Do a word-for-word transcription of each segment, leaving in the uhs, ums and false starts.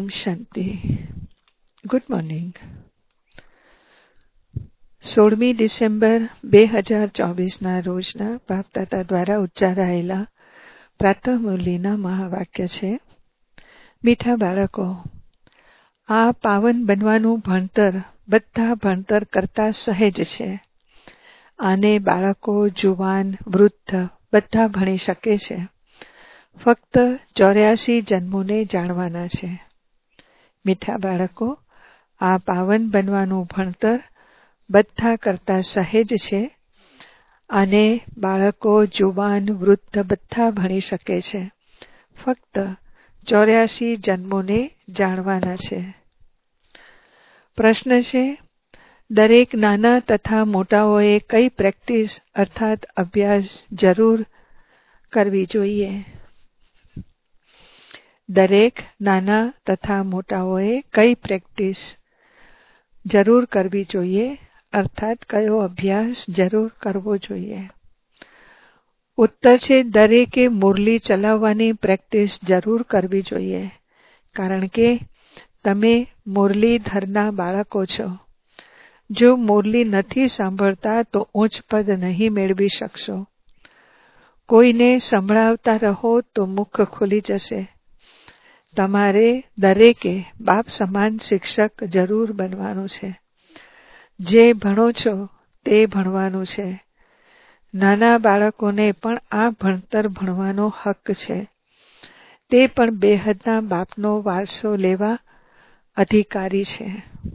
શાંતિ. Good morning. સોળમી December બે હજાર ચોવીસના રોજના બાપદાદા દ્વારા ઉચ્ચારાયેલા પ્રાતઃ મુરલીના મહાવાક્ય છે. મીઠા બાળકો, આ પાવન બનવાનું ભણતર બધા ભણતર કરતા સહેજ છે. આને બાળકો, જુવાન, વૃદ્ધ બધા ભણી શકે છે. ફક્ત ચોર્યાસી જન્મોને જાણવાના છે. મીઠા બાળકો, આ પાવન બનવાનું ભણતર બધા કરતા સહેજ છે. આને બાળકો, જુવાન, વૃદ્ધ બધા ભણી શકે છે. ફક્ત ચોર્યાસી જન્મોને જાણવાના છે. પ્રશ્ન છે, દરેક નાના તથા મોટાઓએ કઈ પ્રેક્ટિસ અર્થાત અભ્યાસ જરૂર કરવી જોઈએ? દરેક નાના તથા મોટાઓએ કઈ પ્રેક્ટિસ જરૂર કરવી જોઈએ અર્થાત કયો અભ્યાસ જરૂર કરવો જોઈએ? ઉત્તર છે, દરેકે મુરલી ચલાવવાની પ્રેક્ટિસ જરૂર કરવી જોઈએ. કારણ કે તમે મુરલીધરના બાળકો છો. જો મુરલી નથી સાંભળતા તો ઉચ્ચ પદ નહીં મેળવી શકશો. કોઈને સંભળાવતા રહો તો મુખ ખુલી જશે. તમારે દરેકે બાપ સમાન શિક્ષક જરૂર બનવાનું છે. જે ભણો છો તે ભણવાનું છે. નાના બાળકોને પણ આ ભણતર ભણવાનો હક છે. તે પણ બેહદના બાપનો વારસો લેવા અધિકારી છે.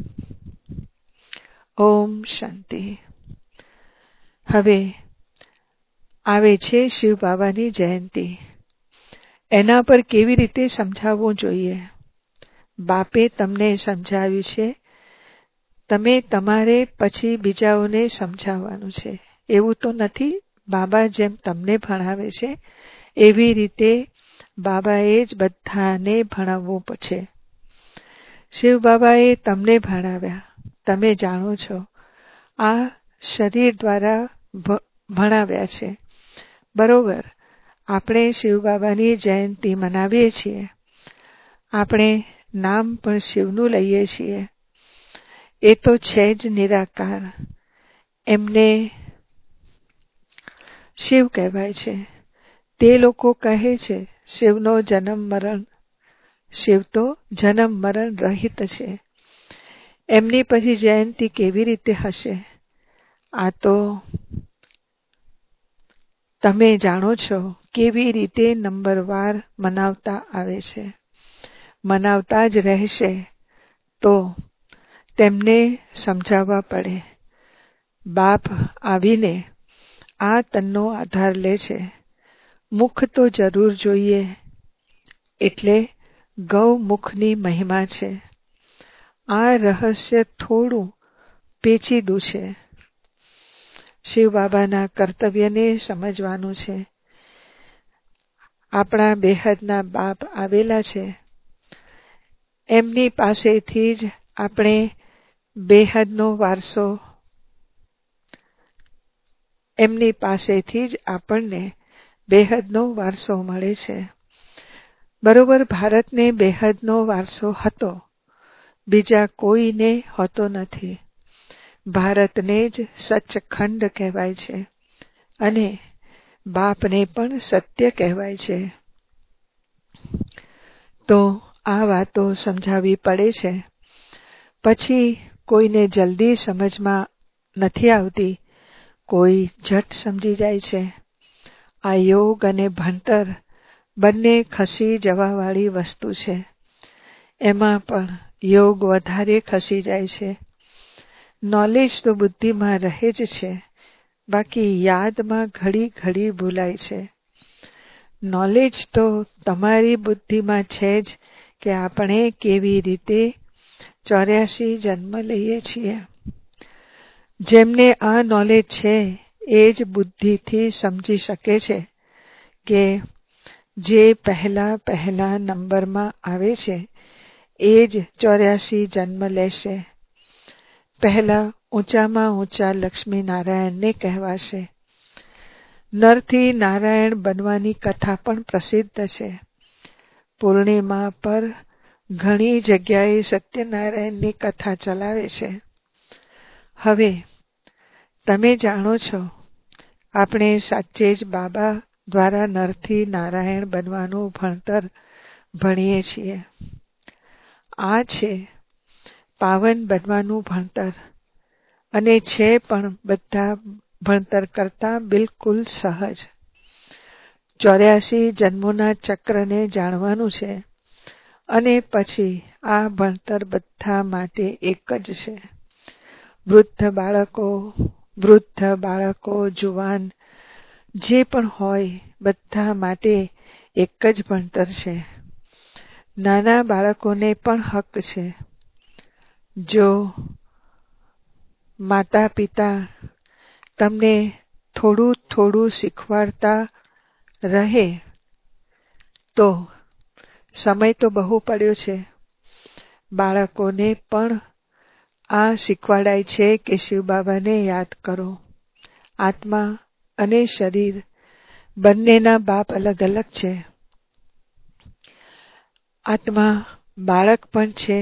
ઓમ શાંતિ. હવે આવે છે શિવ બાબાની જયંતિ. એના પર કેવી રીતે સમજાવવું જોઈએ? બાપે તમને સમજાવ્યું છે. તમે તમારે પછી બીજાઓને સમજાવવાનું છે. એવું તો નથી. બાબા જેમ તમને ભણાવે છે એવી રીતે બાબાએ જ બધાને ભણાવવું છે. શિવ બાબાએ તમને ભણાવ્યા. તમે જાણો છો. આ શરીર દ્વારા ભણાવ્યા છે. બરોબર. આપણે શિવ બાબાની જયંતિ મનાવીએ છીએ. આપણે નામ પણ શિવનું લઈએ છીએ. એ તો છે જ નિરાકાર. એમને શિવ કહેવાય છે. તે લોકો કહે છે શિવનો જન્મ મરણ. શિવ તો જન્મ મરણ રહિત છે. એમની પછી જયંતિ કેવી રીતે હશે? આ તો તમે જાણો છો કેવી રીતે નંબરવાર મનાવતા આવે છે. મનાવતા જ રહેશે તો તેમને સમજાવવા પડે. બાપ આવીને આ તનનો આધાર લે છે. મુખ તો જરૂર જોઈએ. એટલે ગૌમુખની મહિમા છે. આ રહસ્ય થોડું પેચીદું છે. શિવ બાબાના કર્તવ્યને સમજવાનું છે. આપણા બેહદના બાપ આવેલા છે. એમની પાસેથી જ આપણે બેહદનો વારસો એમની પાસેથી જ આપણને બેહદનો વારસો મળે છે. બરોબર. ભારતને બેહદનો વારસો હતો. બીજા કોઈને હોતો નથી. ભારતને જ સચખંડ કહેવાય છે અને બાપને પણ સત્ય કહેવાય છે. તો આ વાતો સમજાવવી પડે છે. પછી કોઈને જલ્દી સમજમાં નથી આવતી. કોઈ ઝટ સમજી જાય છે. આ યોગ અને ભણતર બંને ખસી જવાવાળી વસ્તુ છે. એમાં પણ યોગ વધારે ખસી જાય છે. નોલેજ તો બુદ્ધિમાં રહે જ છે. બાકી યાદમાં ઘડી ઘડી ભૂલાય છે. નોલેજ તો તમારી બુદ્ધિમાં છે જ કે આપણે કેવી રીતે ચોર્યાસી જન્મ લઈએ છીએ. જેમને આ નોલેજ છે એ જ બુદ્ધિથી સમજી શકે છે કે જે પહેલા પહેલા નંબરમાં આવે છે એ જ ચોર્યાસી જન્મ લેશે. પહેલા ઊંચામાં ઊંચા લક્ષ્મી નારાયણને કહેવાશે. નરથી નારાયણ બનવાની કથા પણ પ્રસિદ્ધ છે. પૂર્ણિમા પર ઘણી જગ્યાએ સત્યનારાયણની કથા ચલાવે છે. હવે તમે જાણો છો, આપણે સાચે જ બાબા દ્વારા નરથી નારાયણ બનવાનું ભણતર ભણીએ છીએ. આ છે પાવન બનવાનું ભણતર, અને છે પણ બધા ભણતર કરતા બિલકુલ સહજ. ચોર્યાસી જન્મોના ચક્રને જાણવાનું છે, અને પછી આ ભણતર બધા માટે એક જ છે. વૃદ્ધ બાળકો, વૃદ્ધ બાળકો, જુવાન જે પણ હોય, બધા માટે એક જ ભણતર છે. નાના બાળકોને પણ હક છે. જો માતા પિતા તમને થોડું થોડું શીખવાડતા રહે તો સમય તો બહુ પડ્યો છે. બાળકોને પણ આ શીખવાડાય છે કે શિવ બાબાને યાદ કરો. આત્મા અને શરીર બંનેના બાપ અલગ અલગ છે. આત્મા બાળક પણ છે.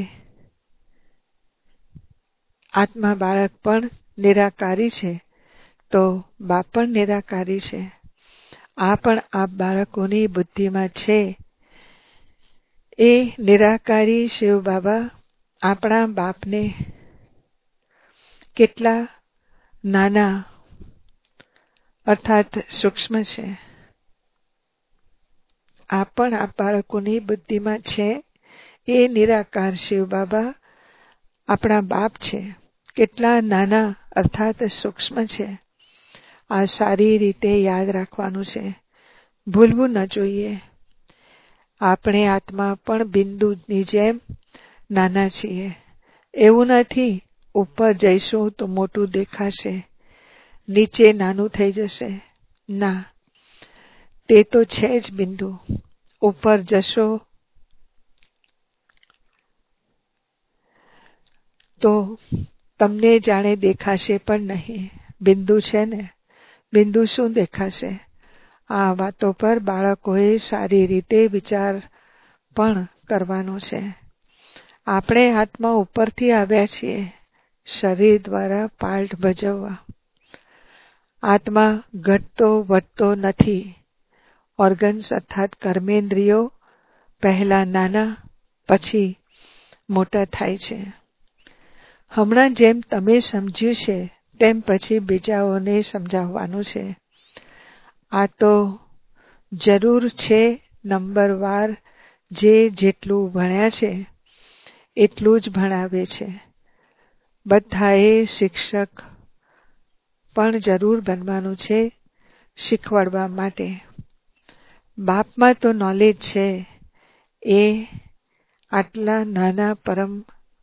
આત્મા બાળક પણ નિરાકારી છે, તો બાપ પણ નિરાકારી છે. આ પણ આપ બાળકોની બુદ્ધિમાં છે. એ નિરાકારી શિવ બાબા આપણા બાપને કેટલા નાના અર્થાત સૂક્ષ્મ છે. આ પણ આપ બાળકોની બુદ્ધિમાં છે. એ નિરાકાર શિવ બાબા આપણા બાપ છે. કેટલા નાના અર્થાત સૂક્ષ્મ છે. આ સારી રીતે યાદ રાખવાનું છે. ભૂલવું ન જોઈએ. આપણે આત્મા પણ બિંદુની જેમ નાના છીએ. એવું નથી ઉપર જઈશું તો મોટું દેખાશે, નીચે નાનું થઈ જશે. ના, તે તો છે જ બિંદુ. ઉપર જશો તો તમને જાણે દેખાશે પણ નહીં. બિંદુ છે ને, બિંદુ શું દેખાશે? આ વાતો પર બાળકોએ સારી રીતે વિચાર પણ કરવાનો છે. આપણે આત્મા ઉપરથી આવ્યા છીએ, શરીર દ્વારા પાર્ટ ભજવવા. આત્મા ઘટતો વધતો નથી. ઓર્ગન્સ અર્થાત કર્મેન્દ્રિયો પહેલા નાના, પછી મોટા થાય છે. હમણાં જેમ તમે સમજ્યું છે તેમ પછી બીજાઓને સમજાવવાનું છે. આ તો જરૂર છે નંબરવાર જે જેટલું ભણ્યા છે એટલું જ ભણાવે છે. બધાએ શિક્ષક પણ જરૂર બનવાનું છે શીખવાડવા માટે. બાપમાં તો નોલેજ છે. એ આટલા નાના પરમ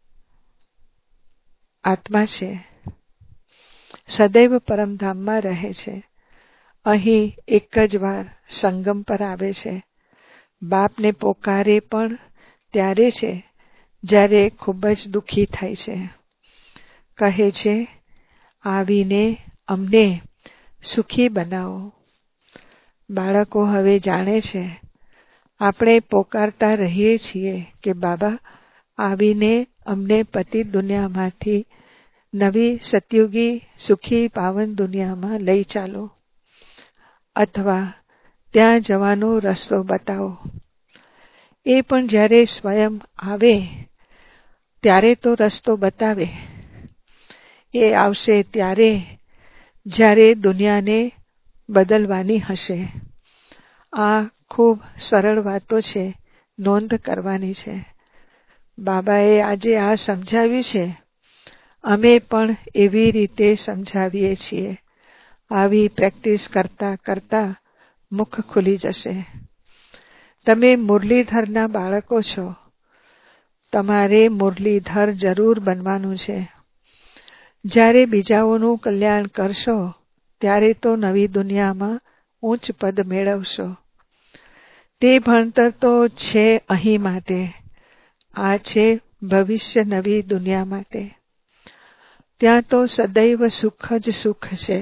આત્મા છે. સદૈવ પરમધામમાં રહે છે. અહીં એક જ વાર સંગમ પર આવે છે. બાપને પોકારે પણ ત્યારે છે જ્યારે ખૂબ જ દુઃખી થાય છે. કહે છે, આવીને અમને સુખી બનાવો. બાળકો હવે જાણે છે. આપણે પોકારતા રહીએ છીએ કે બાબા આવીને અમને પતિત દુનિયામાંથી નવી સતયુગી સુખી પાવન દુનિયામાં લઈ ચાલો, અથવા ત્યાં જવાનો રસ્તો બતાવો. એ પણ જ્યારે સ્વયં આવે ત્યારે તો રસ્તો બતાવે. એ આવશે ત્યારે જ્યારે દુનિયાને બદલવાની હશે. આ ખૂબ સરળ વાતો છે, નોંધ કરવાની છે. બાબાએ આજે આ સમજાવ્યું છે. અમે પણ એવી રીતે સમજાવીએ છીએ. આવી પ્રેક્ટિસ કરતા કરતા મુખ ખુલી જશે. તમે મુરલીધરના બાળકો છો. તમારે મુરલીધર જરૂર બનવાનું છે. જ્યારે બીજાઓનું કલ્યાણ કરશો ત્યારે તો નવી દુનિયામાં ઉચ્ચ પદ મેળવશો. તે ભણતર તો છે અહીં માટે. આ છે ભવિષ્ય નવી દુનિયા માટે. ત્યાં તો સદૈવ સુખ જ સુખ છે.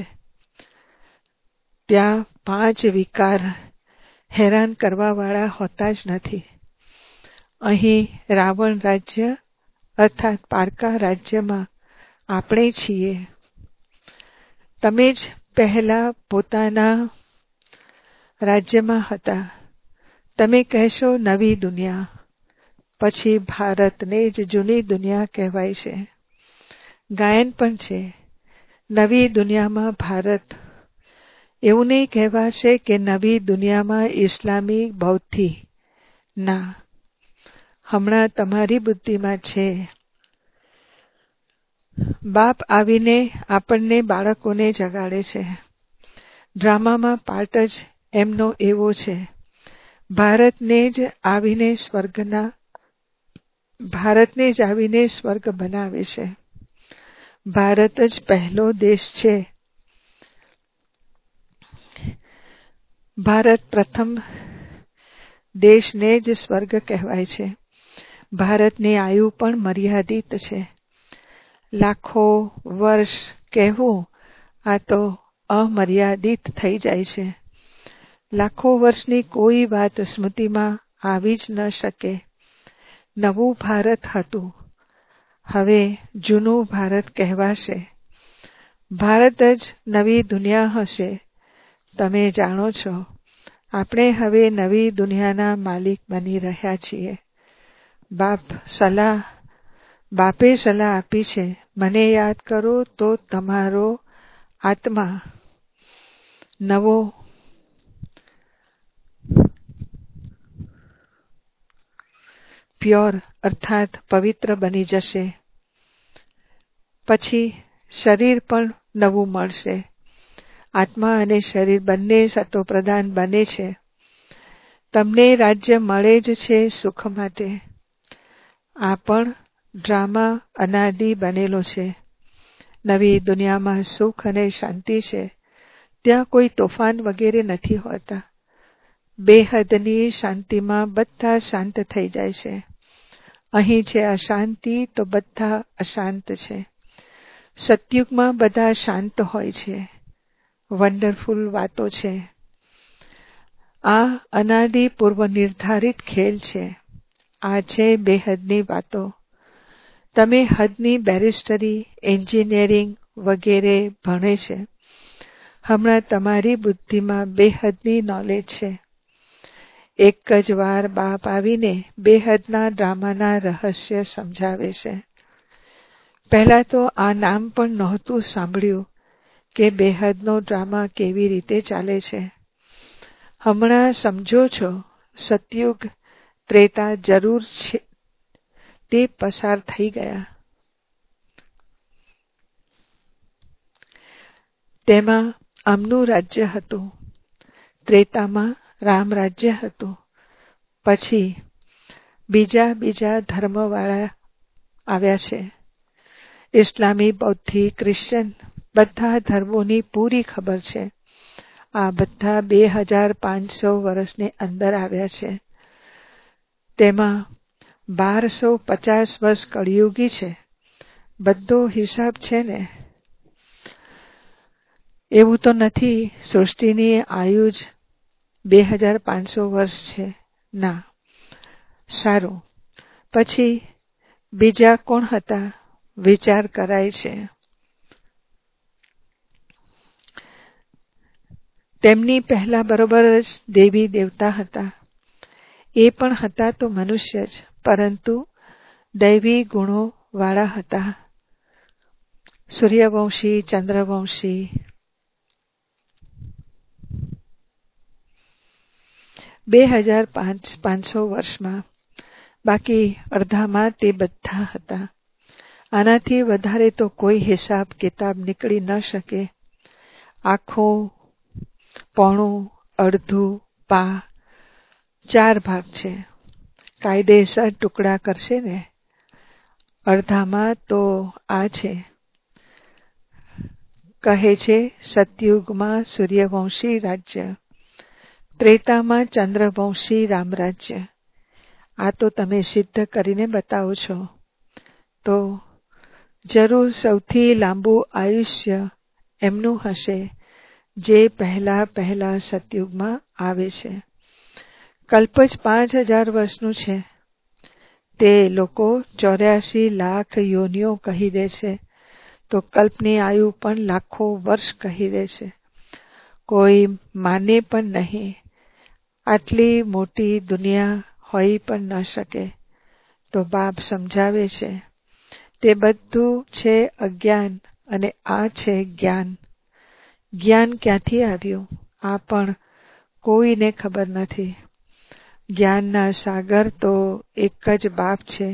ત્યાં પાંચ વિકાર હેરાન કરવાવાળા હોતા જ નથી. અહીં રાવણ રાજ્ય અર્થાત પારકા રાજ્યમાં આપણે છીએ. તમે જ પહેલા પોતાના રાજ્યમાં હતા. તમે કહેશો નવી દુનિયા, પછી ભારતને જ જૂની દુનિયા કહેવાય છે. ગાયન પણ છે, નવી દુનિયામાં ભારત. એવું નહીં કહેવાશે કે નવી દુનિયામાં ઇસ્લામી બૌદ્ધી. ના, હમણાં તમારી બુદ્ધિમાં છે. બાપ આવીને આપણને બાળકોને જગાડે છે. ડ્રામામાં પાર્ટ જ એમનો એવો છે. ભારતને જ આવીને સ્વર્ગના ભારતને જ આવીને સ્વર્ગ બનાવે છે. ભારત જ પહેલો દેશ છે. ભારત પ્રથમ દેશને જ સ્વર્ગ કહેવાય છે. ભારતની આયુ પણ મર્યાદિત છે. લાખો વર્ષ કહેવું આ તો અમર્યાદિત થઈ જાય છે. લાખો વર્ષની કોઈ વાત સ્મૃતિમાં આવી જ ન શકે. નવું ભારત હતું, હવે જૂનું ભારત કહેવાશે. ભારત જ નવી દુનિયા હશે. તમે જાણો છો, આપણે હવે નવી દુનિયાના માલિક બની રહ્યા છીએ. બાપ સલાહ બાપે સલાહ આપી છે, મને યાદ કરો તો તમારો આત્મા નવો પ્યોર અર્થાત પવિત્ર બની જશે. પછી શરીર પણ નવું મળશે. આત્મા અને શરીર બંને સતોપ્રધાન બને છે. તમને રાજ્ય મળે જ છે સુખ માટે. આ પણ ડ્રામા અનાદિ બનેલો છે. નવી દુનિયામાં સુખ અને શાંતિ છે. ત્યાં કોઈ તોફાન વગેરે નથી હોતા. બેહદની શાંતિમાં બધા શાંત થઈ જાય છે. અહીં છે અશાંતિ તો બધા અશાંત છે. સતયુગમાં બધા શાંત હોય છે. વન્ડરફુલ વાતો છે. આ અનાદિ પૂર્વ નિર્ધારિત ખેલ છે. આ છે બેહદની વાતો. તમે હદની બેરિસ્ટરી, એન્જિનિયરિંગ વગેરે ભણે છે. હમણાં તમારી બુદ્ધિમાં બેહદની નોલેજ છે. એક જ વાર બાપ આવીને બેહદના ડ્રામાના રહસ્ય સમજાવે છે. પહેલા તો આ નામ પણ નહોતું સાંભળ્યું કે બેહદનો ડ્રામા કેવી રીતે ચાલે છે. હમણાં સમજો છો. સતયુગ ત્રેતા જરૂર છે તે પસાર થઈ ગયા. તેમાં આમનું રાજ્ય હતું. ત્રેતામાં રામ રાજ્ય હતું. પછી બીજા બીજા ધર્મવાળા આવ્યા છે. ઇસ્લામી, બૌદ્ધિક, ક્રિશ્ચન બધા ધર્મોની પૂરી ખબર છે. આ બધા બે હજાર પાંચસો વર્ષની અંદર આવ્યા છે. તેમાં બારસો પચાસ વર્ષ કળિયુગી છે. બધો હિસાબ છે ને. એવું તો નથી સૃષ્ટિની આયુ જ બે હજાર પાંચસો વર્ષ છે. ના. સારું. પછી બીજા કોણ હતા? વિચાર કરાય છે. તેમની પહેલા બરોબર જ દેવી દેવતા હતા. એ પણ હતા તો મનુષ્ય જ, પરંતુ દૈવી ગુણો વાળા હતા. સૂર્યવંશી, ચંદ્રવંશી. બે હજાર પાંચ પાંચસો વર્ષમાં, બાકી અડધામાં તે બધા હતા. આનાથી વધારે તો કોઈ હિસાબ કિતાબ નીકળી ન શકે. આખું પોણું, અડધું, પા ચાર ભાગ છે. કાયદેસર ટુકડા કરશે ને. અડધામાં તો આ છે. કહે છે સતયુગમાં સૂર્યવંશી રાજ્ય, ત્રેતામાં ચંદ્રવંશી રામરાજ્ય. આ તો તમે સિદ્ધ કરીને બતાવો છો. તો જરૂર સૌથી લાંબુ આયુષ્ય એમનું હશે જે પહેલા પહેલા સતયુગમાં આવે છે. કલ્પ જ પાંચ હજાર વર્ષનું છે. તે લોકો ચોર્યાસી લાખ યોનિઓ કહી દે છે, તો કલ્પની આયુ પણ લાખો વર્ષ કહી દે છે. કોઈ માને પણ નહીં. આટલી મોટી દુનિયા હોઈ પણ ન શકે. તો બાપ સમજાવે છે, તે બધું છે અજ્ઞાન અને આ છે જ્ઞાન. જ્ઞાન ક્યાંથી આવ્યું આ પણ કોઈને ખબર નથી. જ્ઞાનના સાગર તો એક જ બાપ છે.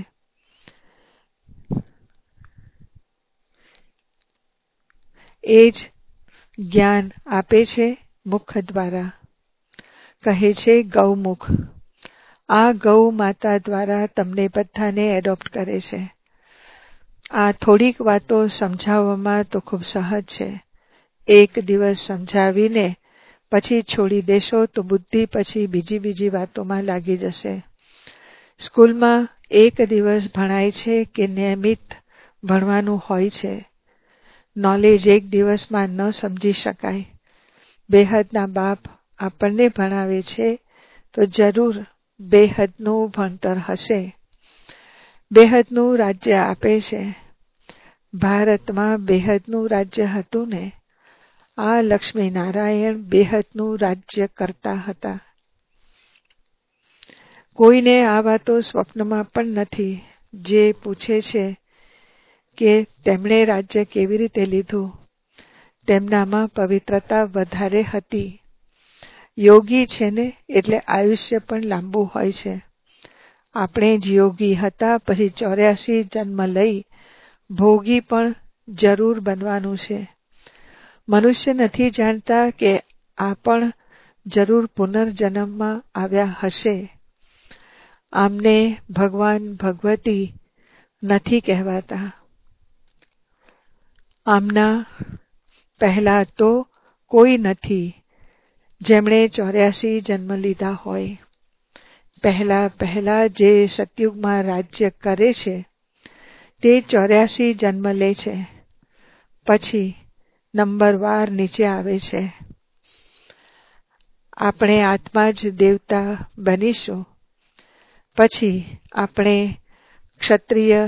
એ જ જ્ઞાન આપે છે મુખ દ્વારા. કહે છે ગૌમુખ. આ ગૌ માતા દ્વારા તમને બધાને એડોપ્ટ કરે છે. આ થોડીક વાતો સમજાવવામાં તો ખૂબ સહજ છે. એક દિવસ સમજાવીને પછી છોડી દેશો તો બુદ્ધિ પછી બીજી બીજી વાતોમાં લાગી જશે. સ્કૂલમાં એક દિવસ ભણાય છે કે નિયમિત ભણવાનું હોય છે. નોલેજ એક દિવસમાં ન સમજી શકાય. બેહદના બાપ આપણને ભણાવે છે તો જરૂર બેહદનું ભણતર હશે. બેહદનું રાજ્ય આપે છે. ભારતમાં બેહદનું રાજ્ય હતું ને. આ લક્ષ્મી નારાયણ બેહદનું રાજ્ય કરતા હતા. કોઈને આ વાતો સ્વપ્નમાં પણ નથી. જે પૂછે છે કે તેમણે રાજ્ય કેવી રીતે લીધું, તેમનામાં પવિત્રતા વધારે હતી. યોગી છે ને એટલે આયુષ્ય પણ લાંબુ હોય છે. આપણે જ યોગી હતા પછી ચોર્યાસી જન્મ લઈ ભોગી પણ જરૂર બનવાનું છે. મનુષ્ય નથી જાણતા કે આ પણ જરૂર પુનર્જન્મમાં આવ્યા હશે. આમને ભગવાન ભગવતી નથી કહેવાતા. આમના પહેલા તો કોઈ નથી જેમણે ચોર્યાસી જન્મ લીધા હોય. પહેલા પહેલા જે સતયુગમાં રાજ્ય કરે છે તે ચોર્યાસી જન્મ લે છે. પછી નંબરવાર નીચે આવે છે. આપણે આત્મા જ દેવતા બનીશું. પછી આપણે ક્ષત્રિય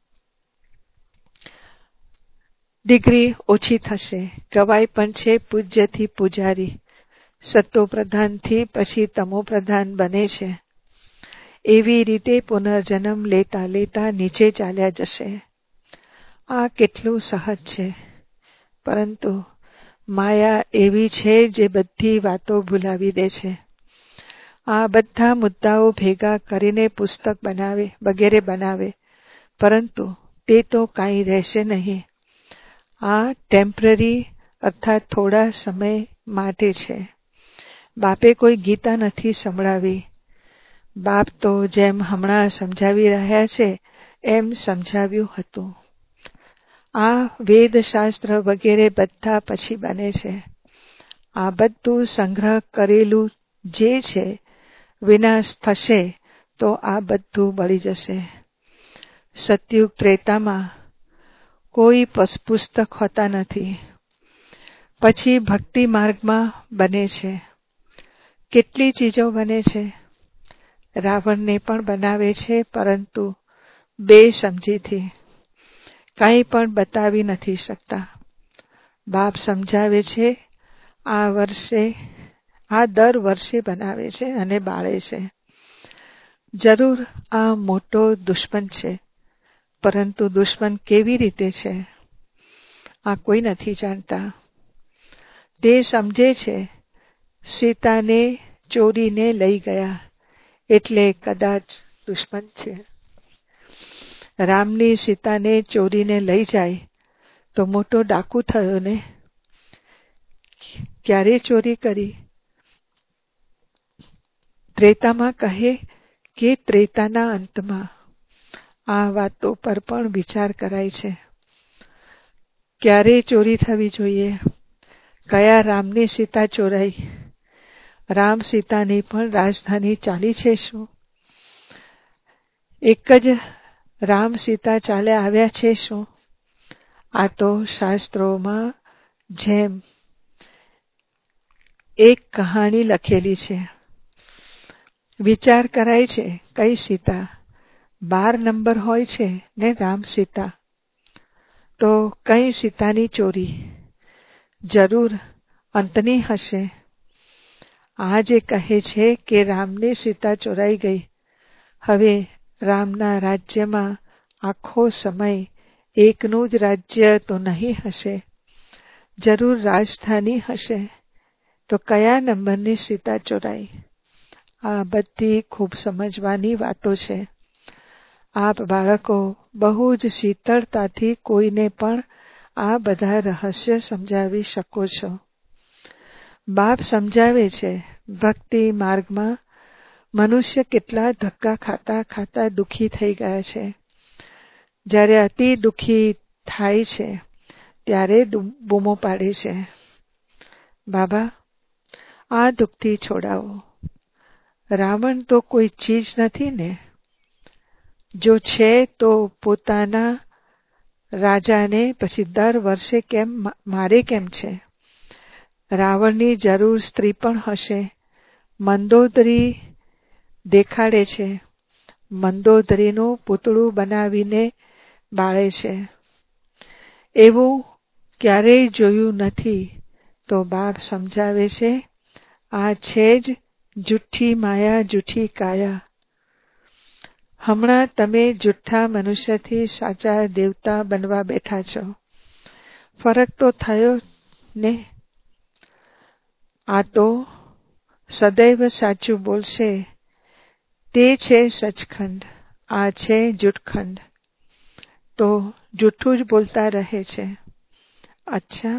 ડિગ્રી ઓછી થશે. કવાય પણ છે પૂજ્યથી પૂજારી. સત્તો પ્રધાનથી પછી તમો પ્રધાન બને છે. એવી રીતે પુનર્જન્મ લેતા લેતા નીચે ચાલ્યા જશે. આ કેટલું સહજ છે. પરંતુ માયા એવી છે જે બધી વાતો ભૂલાવી દે છે. આ બધા મુદ્દાઓ ભેગા કરીને પુસ્તક બનાવે વગેરે બનાવે, પરંતુ તે તો કાંઈ રહેશે નહીં. આ ટેમ્પરરી અર્થાત થોડા સમય માટે છે. બાપે કોઈ ગીતા નથી સંભળાવી. બાપ તો જેમ હમણાં સમજાવી રહ્યા છે એમ સમજાવ્યું હતું. આ વેદશાસ્ત્ર વગેરે બધા પછી બને છે. આ બધું સંગ્રહ કરેલું જે છે વિનાશ થશે તો આ બધું બળી જશે. સતયુગ ત્રેતામાં કોઈ પુસ્તક હોતા નથી. પછી ભક્તિ માર્ગમાં બને છે. કેટલી ચીજો બને છે. રાવણને પણ બનાવે છે, પરંતુ બે સમજીથી કંઈ પણ બતાવી નથી શકતા. બાપ સમજાવે છે આ વર્ષે આ દર વર્ષે બનાવે છે અને બાળે છે. જરૂર આ મોટો દુશ્મન છે, પરંતુ દુશ્મન કેવી રીતે છે આ કોઈ નથી જાણતા. તે સમજે છે સીતાને ચોરીને લઈ ગયા એટલે કદાચ દુશ્મન છે. રામની સીતાને ચોરીને લઈ જાય તો મોટો ડાકુ થયો ને. ક્યારે ચોરી કરી? ત્રેતામાં કહે કે ત્રેતાના અંતમાં. આ વાતો પર પણ વિચાર કરાય છે. ક્યારે ચોરી થવી જોઈએ? કયા રામની સીતા ચોરાઈ? રામ સીતાની પણ રાજધાની ચાલી છે શું? એક જ રામ સીતા ચાલે આવ્યા છે શું? આ તો શાસ્ત્રોમાં જેમ એક કહાણી લખેલી છે. વિચાર કરાય છે કઈ સીતા? બાર નંબર હોય છે ને રામ સીતા, તો કઈ સીતાની ચોરી? જરૂર અંતની હશે. આ જે કહે છે કે રામની સીતા ચોરાઈ ગઈ, હવે રામના રાજ્યમાં આખો સમય એકનું જ રાજ્ય તો નહીં હશે, જરૂર રાજધાની હશે. તો કયા નંબરની સીતા ચોરાઈ? આ બધી ખૂબ સમજવાની વાતો છે. આપ બાળકો બહુ જ શીતળતાથી કોઈને પણ આ બધા રહસ્ય સમજાવી શકો છો. બાપ સમજાવે છે ભક્તિ માર્ગમાં મનુષ્ય કેટલા ધક્કા ખાતા ખાતા દુઃખી થઈ ગયા છે. જ્યારે અતિ દુઃખી થાય છે ત્યારે બૂમો પાડે છે, બાબા આ દુઃખથી છોડાવો. રાવણ તો કોઈ ચીજ નથી ને? જો છે તો પોતાના રાજાને પછી દર વર્ષે કેમ મારે કેમ છે? રાવણની જરૂર સ્ત્રી પણ હશે. મંદોદરી દેખાડે છે, મંદોદરીનું પૂતળું બનાવીને બાળે છે. એવું ક્યારેય જોયું નથી. તો બાપ સમજાવે છે આ છે જ જુઠ્ઠી માયા, જુઠ્ઠી કાયા. હમણાં તમે જુઠ્ઠા મનુષ્યથી સાચા દેવતા બનવા બેઠા છો. ફરક તો થયો ને? આ તો સદૈવ સાચું બોલશે તે છે સચખંડ, આ છે જૂઠખંડ. તો જૂઠું જ બોલતા રહે છે. અચ્છા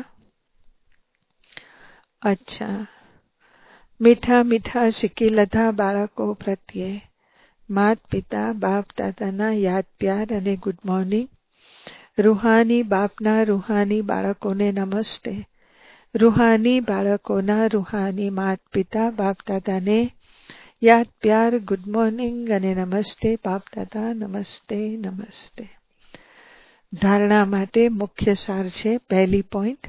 અચ્છા. મીઠા મીઠા શીખી લીધા બાળકો પ્રત્યે માત પિતા બાપ દાદાના યાદ પ્યાર અને ગુડ મોર્નિંગ. રૂહાની બાપના રૂહાની બાળકોને નમસ્તે. રૂહાની બાળકોના રૂહાની માત પિતા બાપ દાદાને યાદ પ્યાર, ગુડ મોર્નિંગ અને નમસ્તે બાપ દાદા, નમસ્તે નમસ્તે. ધારણા માટે મુખ્ય સાર છે. પહેલી પોઈન્ટ,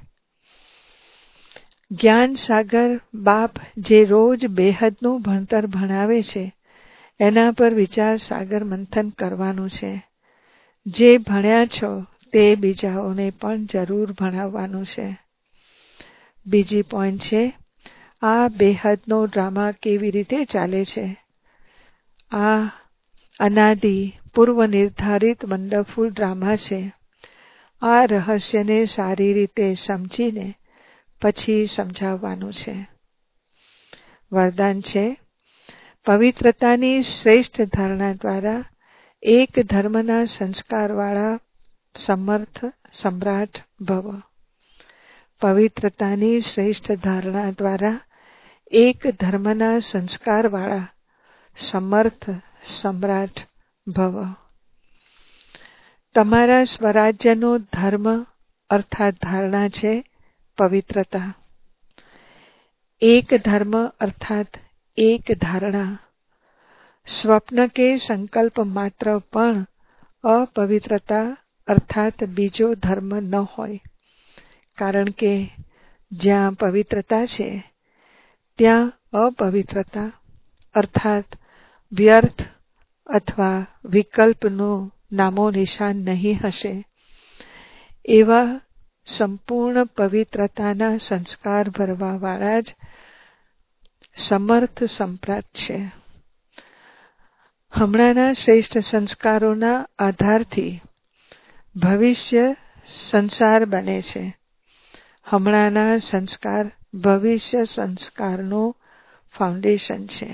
જ્ઞાન સાગર બાપ જે રોજ બેહદનું ભણતર ભણાવે છે એના પર વિચાર સાગર મંથન કરવાનું છે. જે ભણ્યા છો તે બીજાઓને પણ જરૂર ભણાવવાનું છે. બીજી પોઈન્ટ છે, આ બેહદનો ડ્રામા કેવી રીતે ચાલે છે? આ અનાદિ પૂર્વ નિર્ધારિત વન્ડરફુલ ડ્રામા છે. આ રહસ્યને સારી રીતે સમજીને પછી સમજાવવાનું છે. વરદાન છે, પવિત્રતાની શ્રેષ્ઠ ધારણા દ્વારા એક ધર્મના સંસ્કારવાળા સમર્થ સમ્રાટ ભવ. પવિત્રતાની શ્રેષ્ઠ ધારણા દ્વારા એક ધર્મના સંસ્કારવાળા સમર્થ સમ્રાટ ભવ. તમારા સ્વરાજ્યનો ધર્મ અર્થાત ધારણા છે પવિત્રતા. એક ધર્મ અર્થાત એક ધારણા. સ્વપ્ન કે સંકલ્પ માત્ર પણ અપવિત્રતા અર્થાત બીજો ધર્મ ન હોય. કારણ કે જ્યાં પવિત્રતા છે ત્યાં અપવિત્રતા અર્થાત વ્યર્થ અથવા વિકલ્પનું નામો નિશાન નહીં હશે. એવા સંપૂર્ણ પવિત્રતાના સંસ્કાર ભરવાવાળા જ સમર્થ સમ્રાટ છે. હમણાંના શ્રેષ્ઠ સંસ્કારોના આધારથી ભવિષ્ય સંસાર બને છે. હમણાંના સંસ્કાર ભવિષ્ય સંસ્કારનું ફાઉન્ડેશન છે.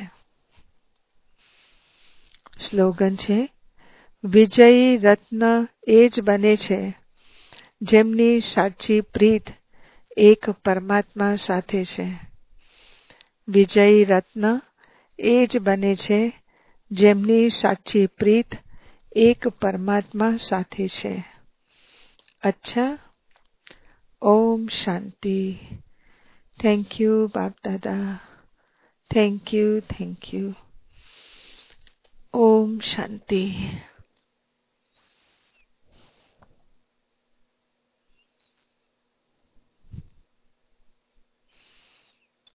સ્લોગન છે, વિજયી રત્ન એ જ બને છે જેમની સાચી પ્રીત એક પરમાત્મા સાથે છે. વિજયી રત્ન એ જ બને છે જેમની સાચી પ્રીત એક પરમાત્મા સાથે છે. અચ્છા. ઓમ શાંતિ. થેન્ક યુ બાપ દાદા. Thank you thank you. ઓમ શાંતિ.